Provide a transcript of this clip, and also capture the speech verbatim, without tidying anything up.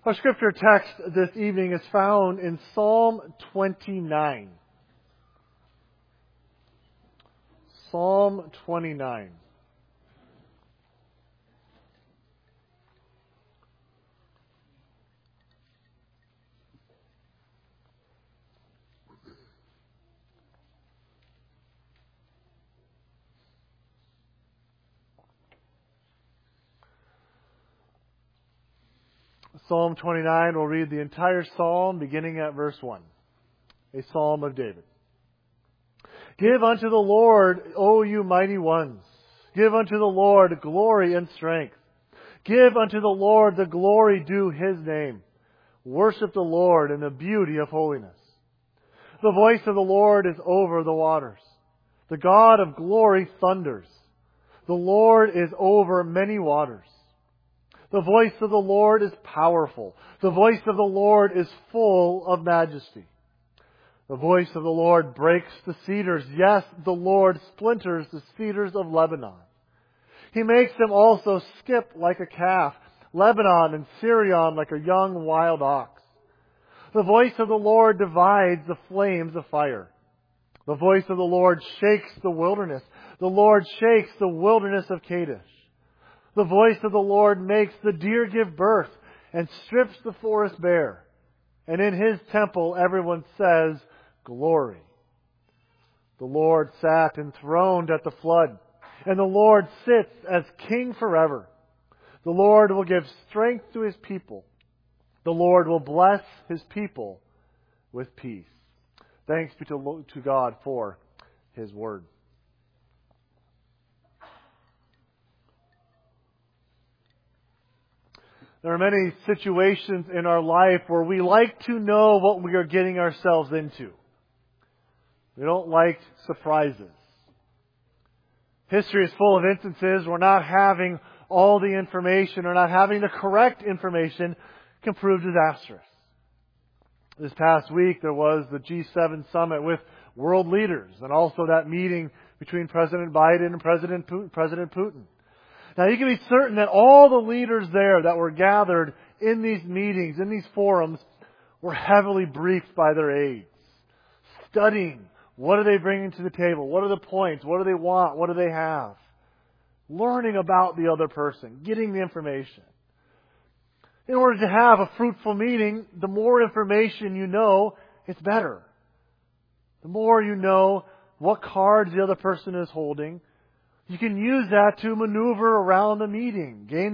Our scripture text this evening is found in Psalm twenty-nine. Psalm twenty-nine. Psalm twenty-nine, we'll read the entire psalm beginning at verse one. A psalm of David. Give unto the Lord, O you mighty ones. Give unto the Lord glory and strength. Give unto the Lord the glory due His name. Worship the Lord in the beauty of holiness. The voice of the Lord is over the waters. The God of glory thunders. The Lord is over many waters. The voice of the Lord is powerful. The voice of the Lord is full of majesty. The voice of the Lord breaks the cedars. Yes, the Lord splinters the cedars of Lebanon. He makes them also skip like a calf, Lebanon and Syrian like a young wild ox. The voice of the Lord divides the flames of fire. The voice of the Lord shakes the wilderness. The Lord shakes the wilderness of Kadesh. The voice of the Lord makes the deer give birth and strips the forest bare. And in His temple everyone says, Glory. The Lord sat enthroned at the flood, and the Lord sits as King forever. The Lord will give strength to His people. The Lord will bless His people with peace. Thanks be to, to God for His word. There are many situations in our life where we like to know what we are getting ourselves into. We don't like surprises. History is full of instances where not having all the information or not having the correct information can prove disastrous. This past week there was the G seven summit with world leaders and also that meeting between President Biden and President Putin. President Putin. Now you can be certain that all the leaders there that were gathered in these meetings, in these forums, were heavily briefed by their aides. Studying, what are they bringing to the table? What are the points? What do they want? What do they have? Learning about the other person, getting the information. In order to have a fruitful meeting, the more information you know, it's better. The more you know what cards the other person is holding, you can use that to maneuver around the meeting, gain